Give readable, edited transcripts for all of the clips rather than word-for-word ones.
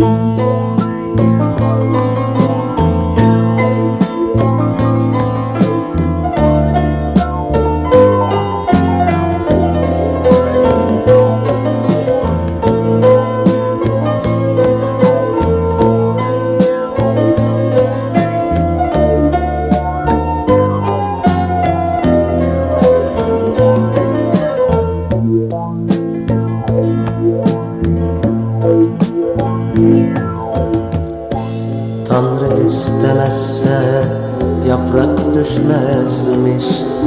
Tanrı istemezse yaprak düşmezmiş.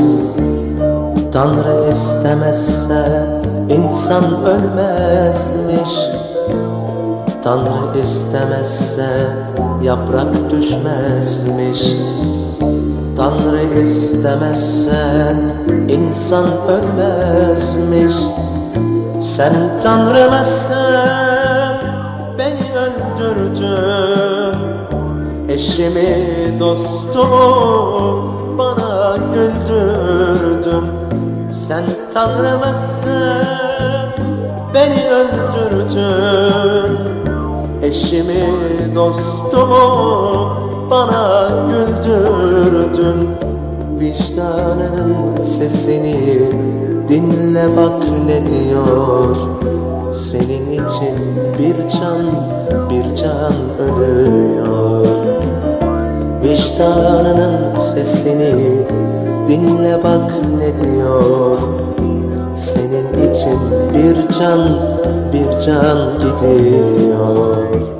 Tanrı istemezse insan ölmezmiş. Tanrı istemezse yaprak düşmezmiş. Tanrı istemezse insan ölmezmiş. Sen Tanrımazsın, beni öldürdün. Eşimi, dostumu bana güldürdün. Sen Tanrımazsın, beni öldürdün. Eşimi, dostumu bana güldürdün. Vicdanının sesini dinle bak ne diyor. Senin için bir can ölüyor. Vicdanının sesini dinle bak ne diyor. Senin için bir can gidiyor.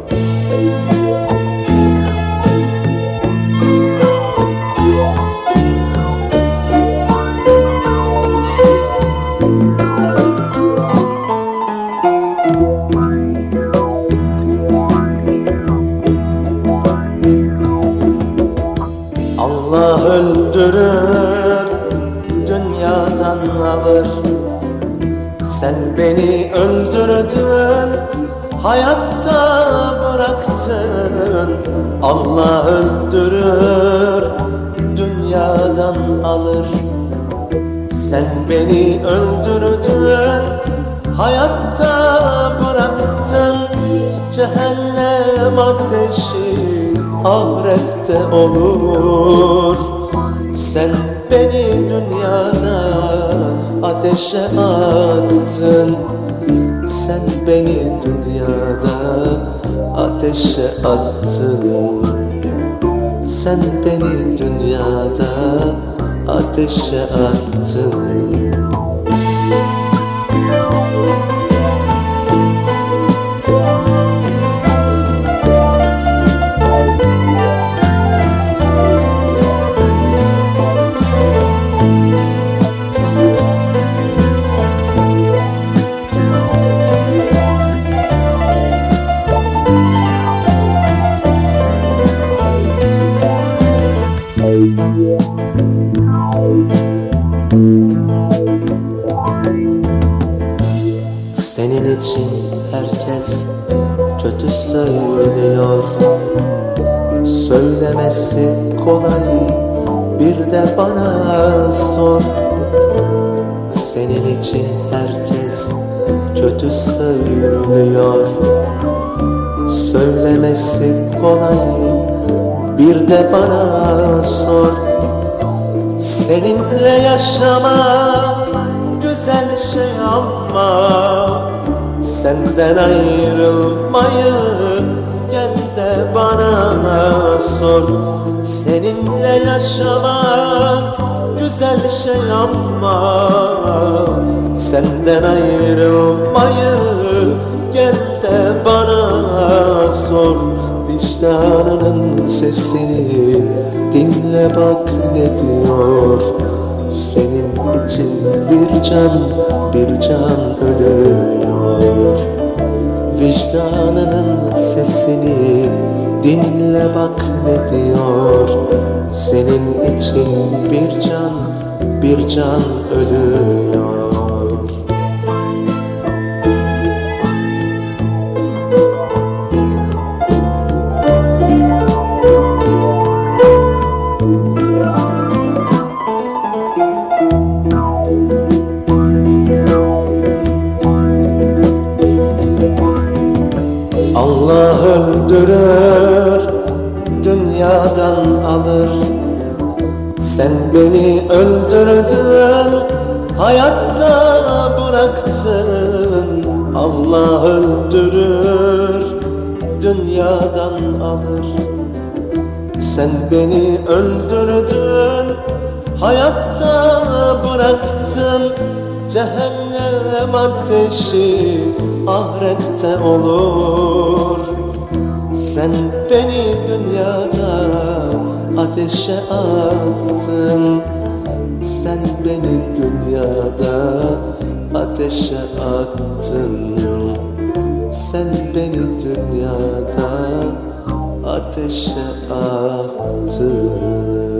Allah öldürür, dünyadan alır. Sen beni öldürdün, hayatta bıraktın. Allah öldürür, dünyadan alır. Sen beni öldürdün, hayatta bıraktın. Cehennem ateşi ahirette olur. Sen beni dünyada ateşe attın. Sen beni dünyada ateşe attın. Sen beni dünyada ateşe attın. Senin için herkes kötü söylüyor. Söylemesi kolay, bir de bana sor. Senin için herkes kötü söylüyor. Söylemesi kolay, bir de bana sor. Seninle yaşamak güzel şey ama senden ayrılmayı gel de bana sor. Seninle yaşamak güzel şey ama senden ayrılmayı gel de bana sor. Vicdanının sesini dinle bak ne diyor. Senin için bir can ölüyor. Vicdanının sesini dinle bak ne diyor. Senin için bir can ölüyor. Allah öldürür, dünyadan alır. Sen beni öldürdün, hayatta bıraktın. Allah öldürür, dünyadan alır. Sen beni öldürdün, hayatta bıraktın. Cehennem ateşi ahirette olur. Sen beni dünyada ateşe attın. Sen beni dünyada ateşe attın. Sen beni dünyada ateşe attın.